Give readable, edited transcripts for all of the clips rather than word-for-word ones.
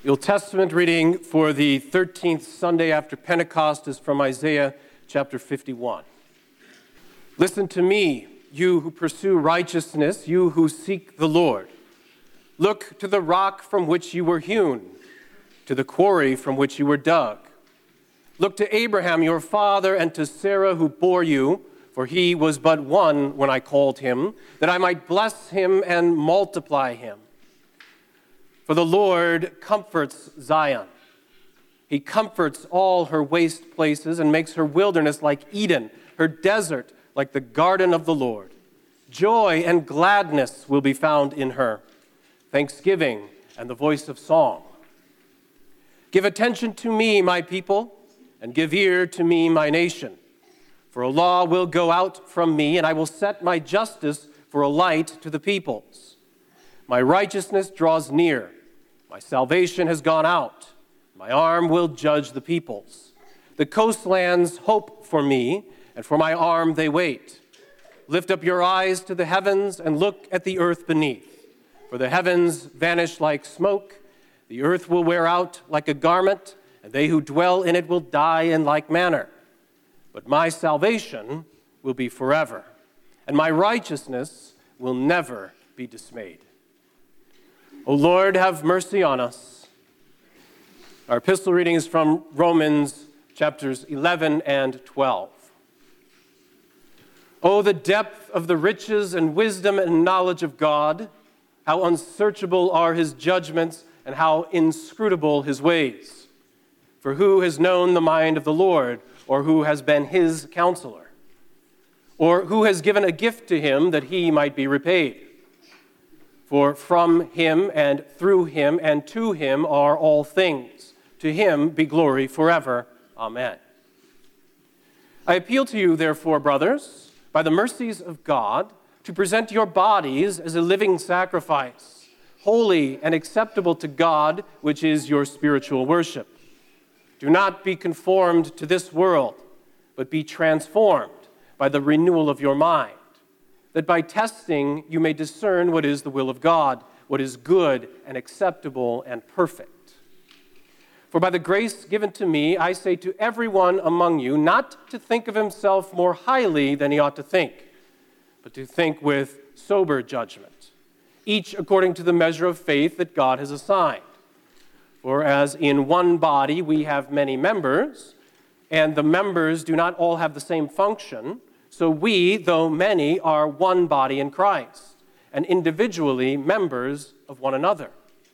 The Old Testament reading for the 13th Sunday after Pentecost is from Isaiah chapter 51. Listen to me, you who pursue righteousness, you who seek the Lord. Look to the rock from which you were hewn, to the quarry from which you were dug. Look to Abraham your father and to Sarah who bore you, for he was but one when I called him, that I might bless him and multiply him. For the Lord comforts Zion. He comforts all her waste places and makes her wilderness like Eden, her desert like the garden of the Lord. Joy and gladness will be found in her, thanksgiving and the voice of song. Give attention to me, my people, and give ear to me, my nation. For a law will go out from me, and I will set my justice for a light to the peoples. My righteousness draws near. My salvation has gone out. My arm will judge the peoples. The coastlands hope for me, and for my arm they wait. Lift up your eyes to the heavens and look at the earth beneath. For the heavens vanish like smoke, the earth will wear out like a garment, and they who dwell in it will die in like manner. But my salvation will be forever, and my righteousness will never be dismayed. O Lord, have mercy on us. Our epistle reading is from Romans chapters 11 and 12. Oh, the depth of the riches and wisdom and knowledge of God! How unsearchable are his judgments and how inscrutable his ways. For who has known the mind of the Lord, or who has been his counselor? Or who has given a gift to him that he might be repaid? For from him and through him and to him are all things. To him be glory forever. Amen. I appeal to you, therefore, brothers, by the mercies of God, to present your bodies as a living sacrifice, holy and acceptable to God, which is your spiritual worship. Do not be conformed to this world, but be transformed by the renewal of your mind, that by testing you may discern what is the will of God, what is good and acceptable and perfect. For by the grace given to me, I say to everyone among you, not to think of himself more highly than he ought to think, but to think with sober judgment, each according to the measure of faith that God has assigned. For as in one body we have many members, and the members do not all have the same function, so we, though many, are one body in Christ, and individually members of one another.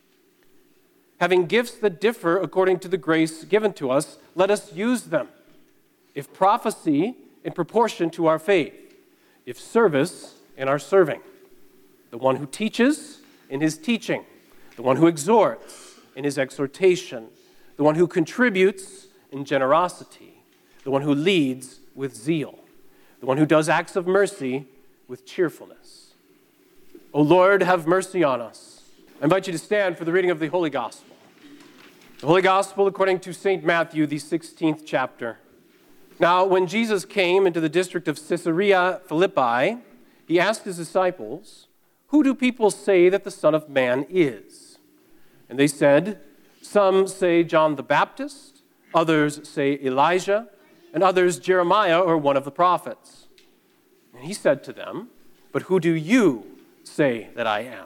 Having gifts that differ according to the grace given to us, let us use them. If prophecy, in proportion to our faith. If service, in our serving. The one who teaches, in his teaching. The one who exhorts, in his exhortation. The one who contributes, in generosity. The one who leads, with zeal. The one who does acts of mercy with cheerfulness. O Lord, have mercy on us. I invite you to stand for the reading of the Holy Gospel. The Holy Gospel according to St. Matthew, the 16th chapter. Now, when Jesus came into the district of Caesarea Philippi, he asked his disciples, "Who do people say that the Son of Man is?" And they said, "Some say John the Baptist, others say Elijah, and others Jeremiah or one of the prophets." And he said to them, "But who do you say that I am?"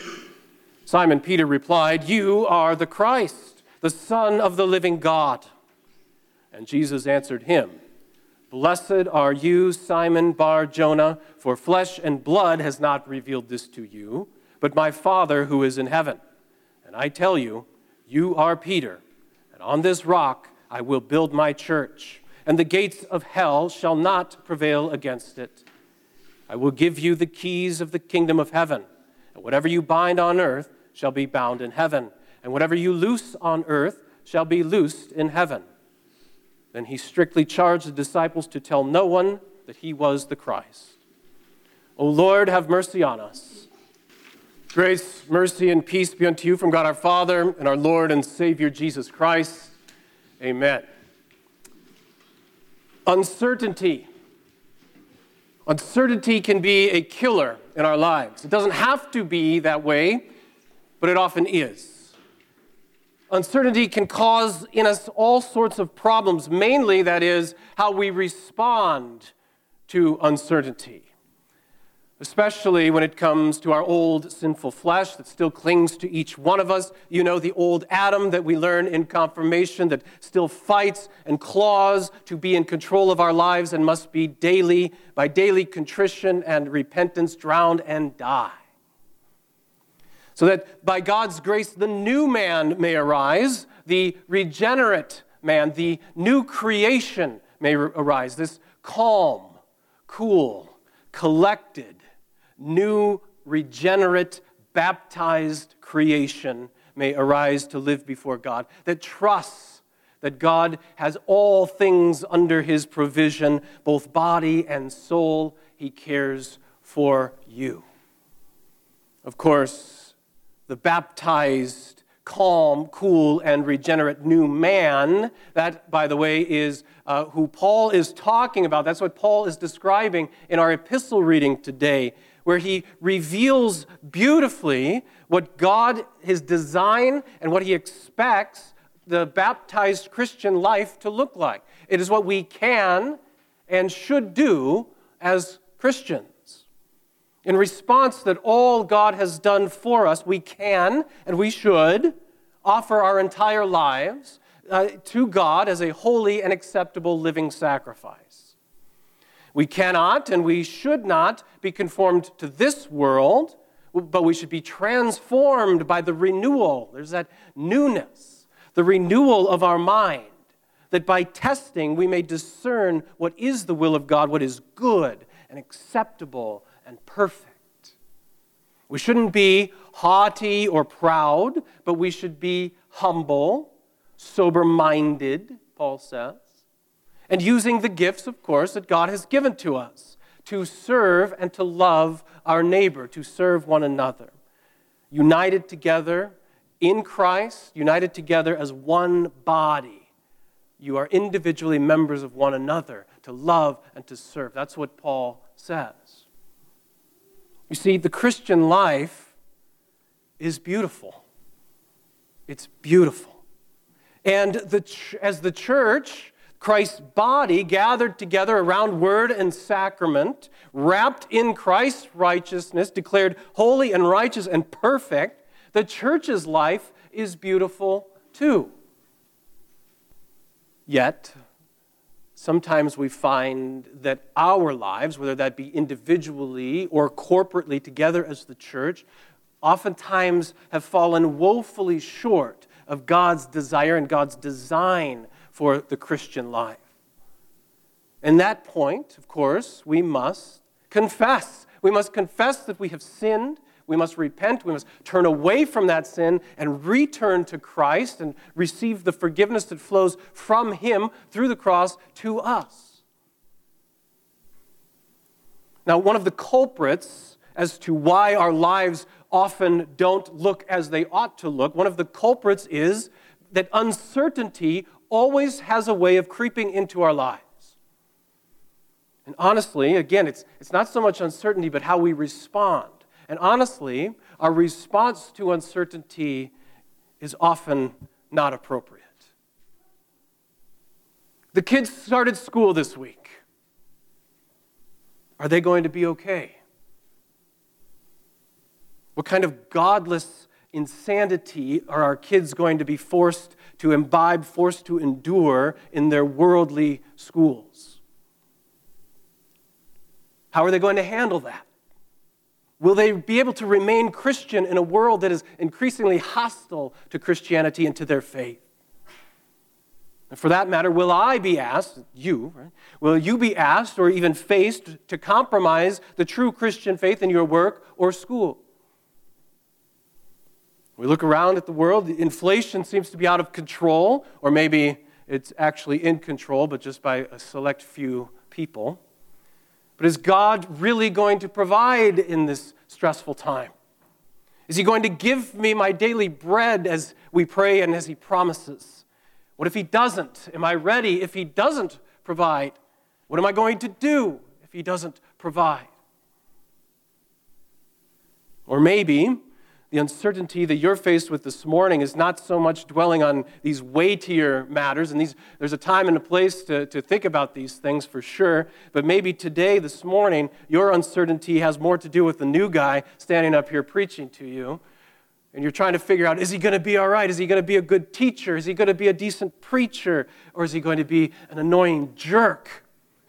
Simon Peter replied, "You are the Christ, the Son of the living God." And Jesus answered him, "Blessed are you, Simon Bar-Jonah, for flesh and blood has not revealed this to you, but my Father who is in heaven. And I tell you, you are Peter, and on this rock I will build my church, and the gates of hell shall not prevail against it. I will give you the keys of the kingdom of heaven, and whatever you bind on earth shall be bound in heaven, and whatever you loose on earth shall be loosed in heaven." Then he strictly charged the disciples to tell no one that he was the Christ. O Lord, have mercy on us. Grace, mercy, and peace be unto you from God our Father and our Lord and Savior Jesus Christ. Amen. Uncertainty. Uncertainty can be a killer in our lives. It doesn't have to be that way, but it often is. Uncertainty can cause in us all sorts of problems, mainly, that is, how we respond to uncertainty, especially when it comes to our old sinful flesh that still clings to each one of us. You know, the old Adam that we learn in confirmation that still fights and claws to be in control of our lives and must be by daily contrition and repentance, drowned and die. So that by God's grace, the new man may arise, the regenerate man, the new creation may arise, this calm, cool, collected, new, regenerate, baptized creation may arise to live before God, that trusts that God has all things under his provision, both body and soul. He cares for you. Of course, the baptized, calm, cool, and regenerate new man, that, by the way, is who Paul is talking about. That's what Paul is describing in our epistle reading today, where he reveals beautifully what God, his design, and what he expects the baptized Christian life to look like. It is what we can and should do as Christians. In response that all God has done for us, we can and we should offer our entire lives to God as a holy and acceptable living sacrifice. We cannot and we should not be conformed to this world, but we should be transformed by the renewal. There's that newness, the renewal of our mind, that by testing we may discern what is the will of God, what is good and acceptable and perfect. We shouldn't be haughty or proud, but we should be humble, sober-minded, Paul says, and using the gifts, of course, that God has given to us to serve and to love our neighbor, to serve one another. United together in Christ, united together as one body. You are individually members of one another to love and to serve. That's what Paul says. You see, the Christian life is beautiful. It's beautiful. And as the church, Christ's body, gathered together around word and sacrament, wrapped in Christ's righteousness, declared holy and righteous and perfect, the church's life is beautiful too. Yet, sometimes we find that our lives, whether that be individually or corporately together as the church, oftentimes have fallen woefully short of God's desire and God's design for the Christian life. And that point, of course, we must confess. We must confess that we have sinned. We must repent. We must turn away from that sin and return to Christ and receive the forgiveness that flows from him through the cross to us. Now, one of the culprits as to why our lives often don't look as they ought to look, one of the culprits is that uncertainty always has a way of creeping into our lives. And honestly, again, it's not so much uncertainty, but how we respond. And honestly, our response to uncertainty is often not appropriate. The kids started school this week. Are they going to be okay? What kind of godless insanity are our kids going to be forced to imbibe, forced to endure in their worldly schools? How are they going to handle that? Will they be able to remain Christian in a world that is increasingly hostile to Christianity and to their faith? And for that matter, will I be asked, will you be asked or even faced to compromise the true Christian faith in your work or school? We look around at the world, inflation seems to be out of control, or maybe it's actually in control, but just by a select few people. But is God really going to provide in this stressful time? Is he going to give me my daily bread as we pray and as he promises? What if he doesn't? Am I ready if he doesn't provide? What am I going to do if he doesn't provide? Or maybe The uncertainty that you're faced with this morning is not so much dwelling on these weightier matters, and there's a time and a place to think about these things for sure, but maybe today, this morning, your uncertainty has more to do with the new guy standing up here preaching to you, and you're trying to figure out, is he going to be all right? Is he going to be a good teacher? Is he going to be a decent preacher? Or is he going to be an annoying jerk?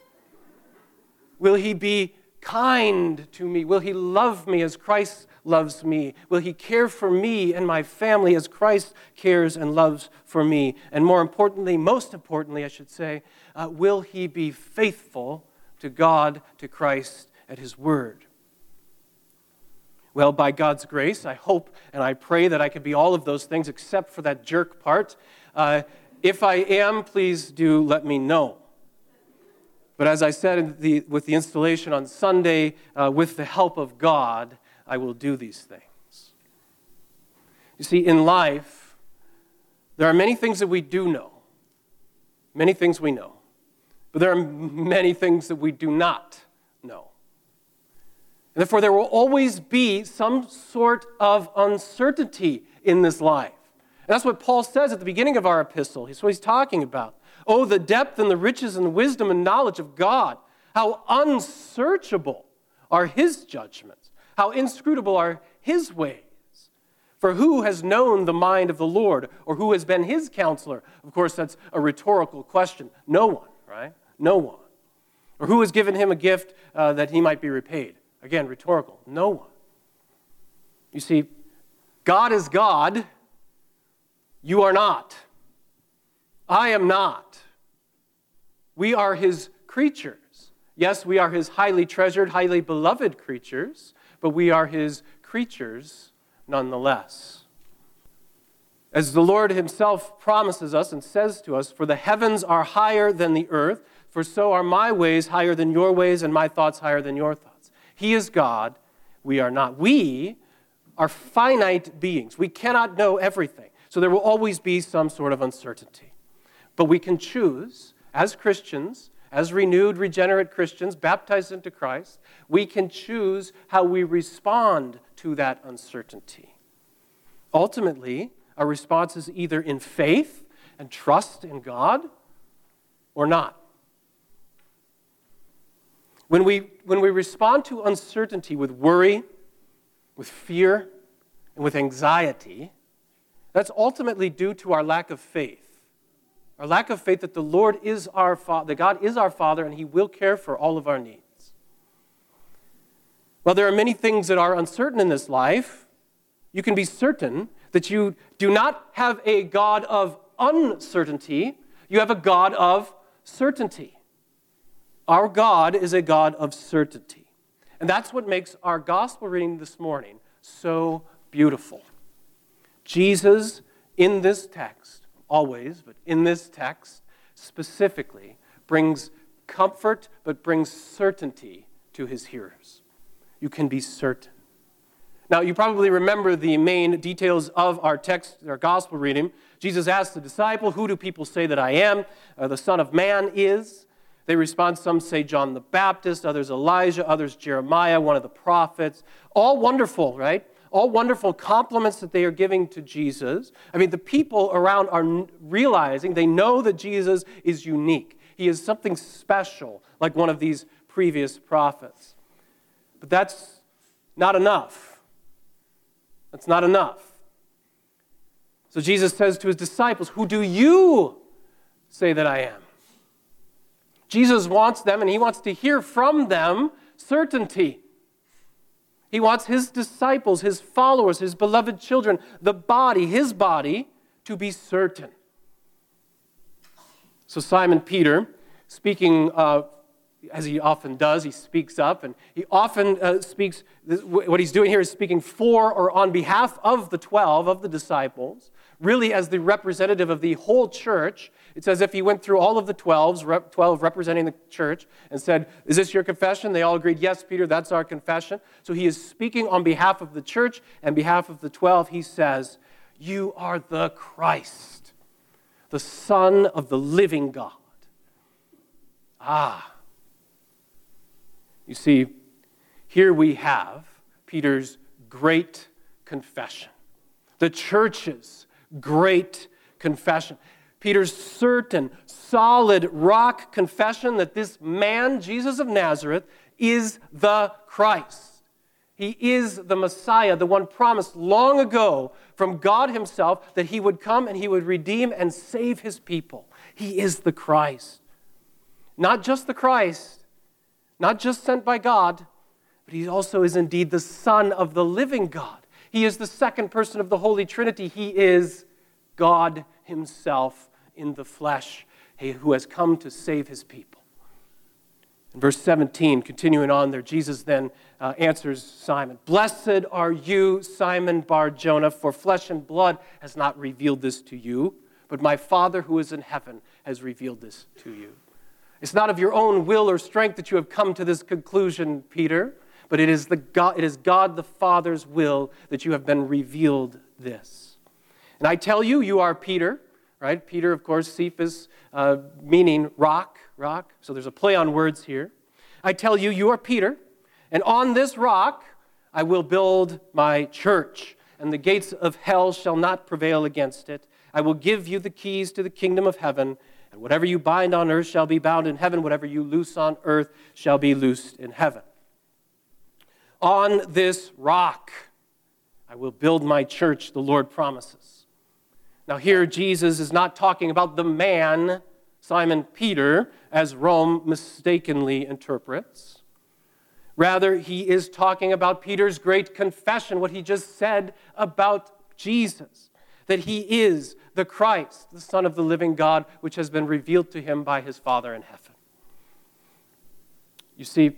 Will he be kind to me? Will he love me as Christ loves me? Will he care for me and my family as Christ cares and loves for me? And more importantly, most importantly, I should say, will he be faithful to God, to Christ, and his word? Well, by God's grace, I hope and I pray that I can be all of those things except for that jerk part. If I am, please do let me know. But as I said with the installation on Sunday, with the help of God, I will do these things. You see, in life, there are many things that we do know. Many things we know. But there are many things that we do not know. And therefore, there will always be some sort of uncertainty in this life. And that's what Paul says at the beginning of our epistle. That's what he's talking about. Oh, the depth and the riches and the wisdom and knowledge of God. How unsearchable are his judgments. How inscrutable are his ways. For who has known the mind of the Lord? Or who has been his counselor? Of course, that's a rhetorical question. No one, right? No one. Or who has given him a gift that he might be repaid? Again, rhetorical. No one. You see, God is God. You are not. I am not. We are his creatures. Yes, we are his highly treasured, highly beloved creatures, but we are his creatures nonetheless. As the Lord himself promises us and says to us, for the heavens are higher than the earth, for so are my ways higher than your ways and my thoughts higher than your thoughts. He is God, we are not. We are finite beings. We cannot know everything. So there will always be some sort of uncertainty. But we can choose, as Christians, as renewed, regenerate Christians, baptized into Christ, we can choose how we respond to that uncertainty. Ultimately, our response is either in faith and trust in God or not. When we respond to uncertainty with worry, with fear, and with anxiety, that's ultimately due to our lack of faith. Our lack of faith that the Lord is our Father, that God is our Father, and he will care for all of our needs. While there are many things that are uncertain in this life, you can be certain that you do not have a God of uncertainty, you have a God of certainty. Our God is a God of certainty. And that's what makes our gospel reading this morning so beautiful. Jesus, in this text, always, but in this text specifically, brings comfort, but brings certainty to his hearers. You can be certain. Now, you probably remember the main details of our text, our gospel reading. Jesus asked the disciple, who do people say that I am? The Son of Man is. They respond, some say John the Baptist, others Elijah, others Jeremiah, one of the prophets. All wonderful, right? All wonderful compliments that they are giving to Jesus. I mean, the people around are realizing, they know that Jesus is unique. He is something special, like one of these previous prophets. But that's not enough. That's not enough. So Jesus says to his disciples, who do you say that I am? Jesus wants them, and he wants to hear from them, certainty. He wants his disciples, his followers, his beloved children, the body, his body, to be certain. So Simon Peter, speaking as he often does, he speaks up, and he often speaks, what he's doing here is speaking for or on behalf of the 12, of the disciples, really as the representative of the whole church. It's as if he went through all of the 12 representing the church and said, is this your confession? They all agreed, yes, Peter, that's our confession. So he is speaking on behalf of the church and behalf of the 12. He says, you are the Christ, the Son of the living God. You see, here we have Peter's great confession. The church's great confession. Peter's certain, solid, rock confession that this man, Jesus of Nazareth, is the Christ. He is the Messiah, the one promised long ago from God himself that he would come and he would redeem and save his people. He is the Christ. Not just the Christ, not just sent by God, but he also is indeed the Son of the living God. He is the second person of the Holy Trinity. He is God himself in the flesh, who has come to save his people. In verse 17, continuing on there, Jesus then answers Simon, "Blessed are you, Simon Bar-Jonah, for flesh and blood has not revealed this to you, but my Father who is in heaven has revealed this to you." It's not of your own will or strength that you have come to this conclusion, Peter, but it is God the Father's will that you have been revealed this. And I tell you, you are Peter, right? Peter, of course, Cephas, meaning rock. So there's a play on words here. I tell you, you are Peter, and on this rock I will build my church, and the gates of hell shall not prevail against it. I will give you the keys to the kingdom of heaven, and whatever you bind on earth shall be bound in heaven. Whatever you loose on earth shall be loosed in heaven. On this rock I will build my church, the Lord promises. Now here Jesus is not talking about the man, Simon Peter, as Rome mistakenly interprets. Rather, he is talking about Peter's great confession, what he just said about Jesus, that he is the Christ, the Son of the living God, which has been revealed to him by his Father in heaven. You see,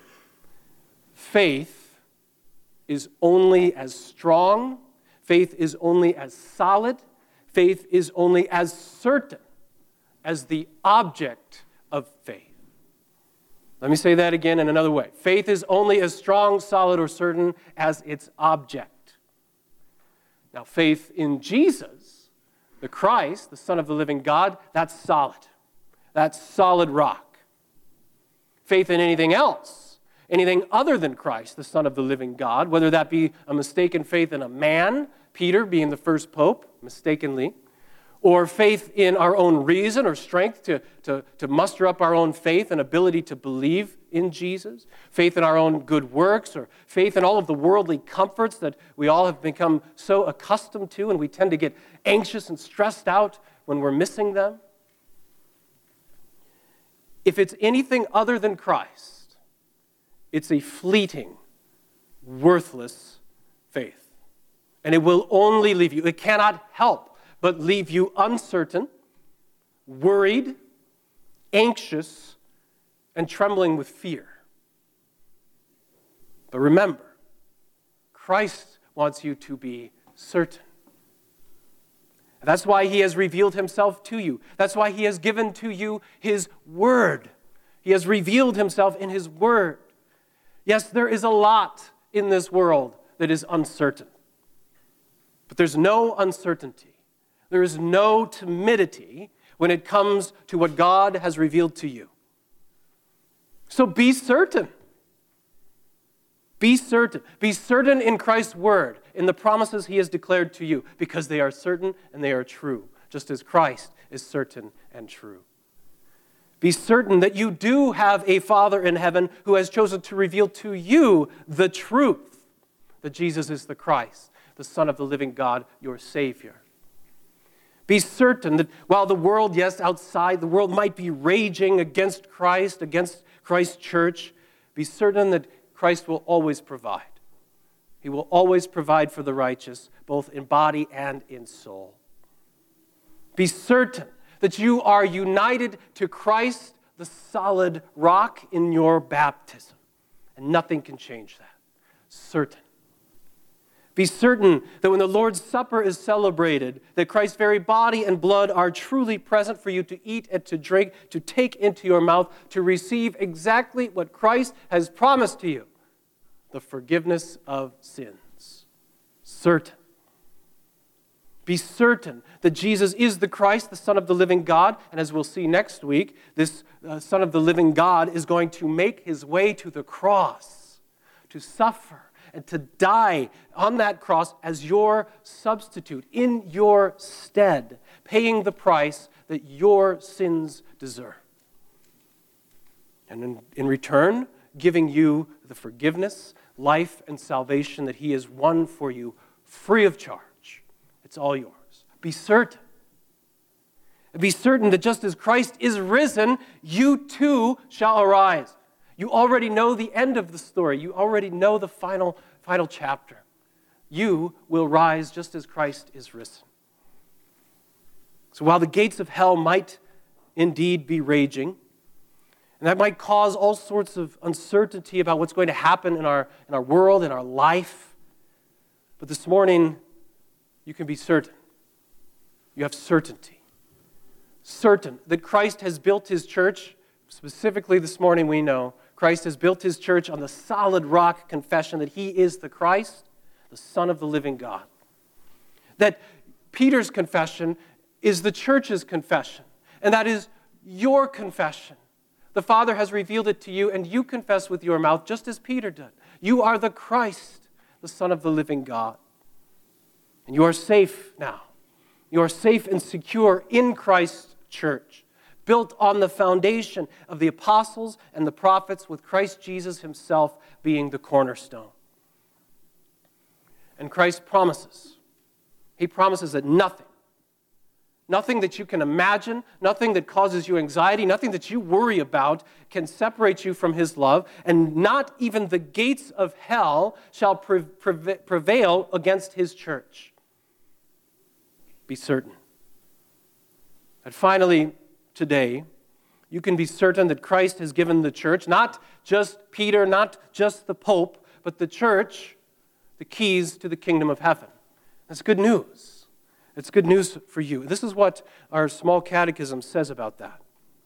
faith is only as strong, faith is only as solid, faith is only as certain as the object of faith. Let me say that again in another way. Faith is only as strong, solid, or certain as its object. Now, faith in Jesus, the Christ, the Son of the living God, that's solid. That's solid rock. Faith in anything else, anything other than Christ, the Son of the living God, whether that be a mistaken faith in a man, Peter being the first pope, mistakenly, or faith in our own reason or strength to muster up our own faith and ability to believe in Jesus, faith in our own good works, or faith in all of the worldly comforts that we all have become so accustomed to, and we tend to get anxious and stressed out when we're missing them. If it's anything other than Christ, it's a fleeting, worthless faith. And it will only leave you. It cannot help but leave you uncertain, worried, anxious, and trembling with fear. But remember, Christ wants you to be certain. That's why he has revealed himself to you. That's why he has given to you his word. He has revealed himself in his word. Yes, there is a lot in this world that is uncertain. But there's no uncertainty. There is no timidity when it comes to what God has revealed to you. So be certain. Be certain. Be certain in Christ's word, in the promises he has declared to you, because they are certain and they are true, just as Christ is certain and true. Be certain that you do have a Father in heaven who has chosen to reveal to you the truth, that Jesus is the Christ, the Son of the living God, your Savior. Be certain that while the world, yes, outside, the world might be raging against Christ, against Christ's church, be certain that Christ will always provide. He will always provide for the righteous, both in body and in soul. Be certain that you are united to Christ, the solid rock, in your baptism, and nothing can change that. Certain. Be certain that when the Lord's Supper is celebrated, that Christ's very body and blood are truly present for you to eat and to drink, to take into your mouth, to receive exactly what Christ has promised to you, the forgiveness of sins. Certain. Be certain that Jesus is the Christ, the Son of the living God, and as we'll see next week, this Son of the living God is going to make his way to the cross, to suffer and to die on that cross as your substitute, in your stead, paying the price that your sins deserve. And in return, giving you the forgiveness, life, and salvation that he has won for you free of charge. It's all yours. Be certain. Be certain that just as Christ is risen, you too shall arise. You already know the end of the story. You already know the final chapter. You will rise just as Christ is risen. So while the gates of hell might indeed be raging, and that might cause all sorts of uncertainty about what's going to happen in our world, in our life, but this morning you can be certain. You have certainty. Certain that Christ has built his church. Specifically this morning we know Christ has built his church on the solid rock confession that he is the Christ, the Son of the living God. That Peter's confession is the church's confession, and that is your confession. The Father has revealed it to you, and you confess with your mouth just as Peter did. You are the Christ, the Son of the living God. And you are safe now. You are safe and secure in Christ's church, built on the foundation of the apostles and the prophets, with Christ Jesus himself being the cornerstone. And Christ promises. He promises that nothing that you can imagine, nothing that causes you anxiety, nothing that you worry about can separate you from his love, and not even the gates of hell shall prevail against his church. Be certain. And finally, today, you can be certain that Christ has given the church, not just Peter, not just the Pope, but the church, the keys to the kingdom of heaven. That's good news. It's good news for you. This is what our small catechism says about that.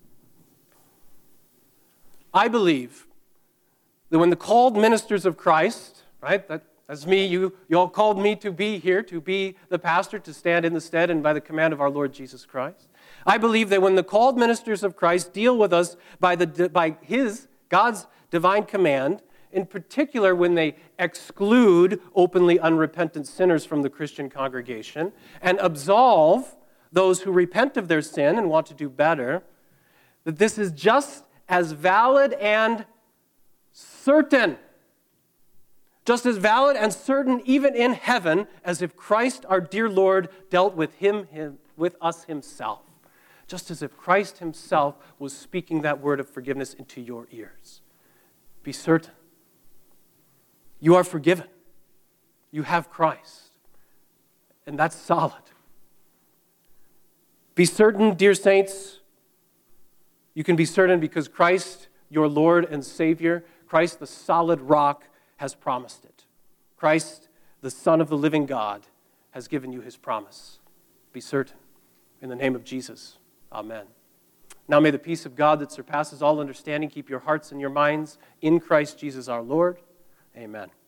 I believe that when the called ministers of Christ, right, that's me, you all called me to be here, to be the pastor, to stand in the stead and by the command of our Lord Jesus Christ. I believe that when the called ministers of Christ deal with us by God's divine command, in particular when they exclude openly unrepentant sinners from the Christian congregation and absolve those who repent of their sin and want to do better, that this is just as valid and certain. Just as valid and certain even in heaven as if Christ, our dear Lord, dealt with with us himself. Just as if Christ himself was speaking that word of forgiveness into your ears. Be certain. You are forgiven. You have Christ. And that's solid. Be certain, dear saints, you can be certain because Christ, your Lord and Savior, Christ, the solid rock, has promised it. Christ, the Son of the living God, has given you his promise. Be certain. In the name of Jesus, amen. Now may the peace of God that surpasses all understanding keep your hearts and your minds in Christ Jesus our Lord. Amen.